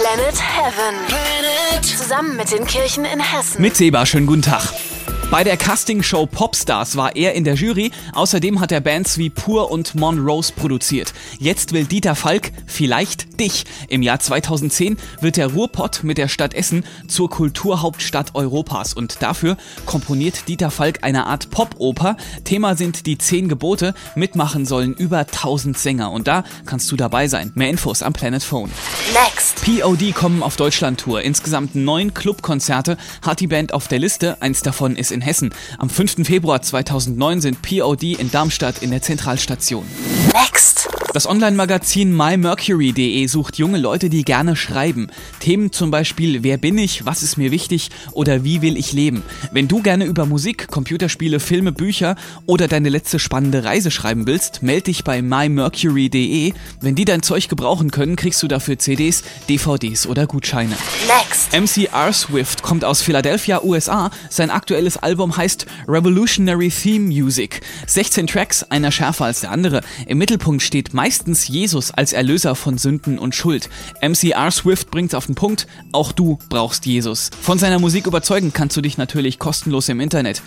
Planet Heaven. Zusammen mit den Kirchen in Hessen. Mit Seba, schönen guten Tag. Bei der Castingshow Popstars war er in der Jury. Außerdem hat er Bands wie Pur und Monrose produziert. Jetzt will Dieter Falk vielleicht dich. Im Jahr 2010 wird der Ruhrpott mit der Stadt Essen zur Kulturhauptstadt Europas. Und dafür komponiert Dieter Falk eine Art Popoper. Thema sind die 10 Gebote. Mitmachen sollen über 1000 Sänger. Und da kannst du dabei sein. Mehr Infos am Planet Phone. Next. POD kommen auf Deutschlandtour. Insgesamt 9 Clubkonzerte hat die Band auf der Liste. Eins davon ist in Hessen. Am 5. Februar 2009 sind POD in Darmstadt in der Zentralstation. Next. Das Online-Magazin mymercury.de sucht junge Leute, die gerne schreiben. Themen zum Beispiel: Wer bin ich, was ist mir wichtig oder wie will ich leben? Wenn du gerne über Musik, Computerspiele, Filme, Bücher oder deine letzte spannende Reise schreiben willst, melde dich bei mymercury.de. Wenn die dein Zeug gebrauchen können, kriegst du dafür CDs, DVDs oder Gutscheine. Next. MC R. Swift kommt aus Philadelphia, USA. Sein aktuelles Album heißt Revolutionary Theme Music. 16 Tracks, einer schärfer als der andere. Im Mittelpunkt steht meistens Jesus als Erlöser von Sünden und Schuld. MC R. Swift bringt's auf den Punkt, auch du brauchst Jesus. Von seiner Musik überzeugen kannst du dich natürlich kostenlos im Internet.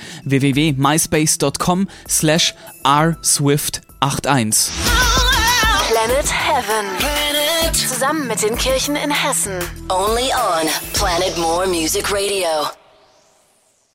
www.myspace.com/rswift81. Planet Heaven. Zusammen mit den Kirchen in Hessen. Only on Planet More Music Radio.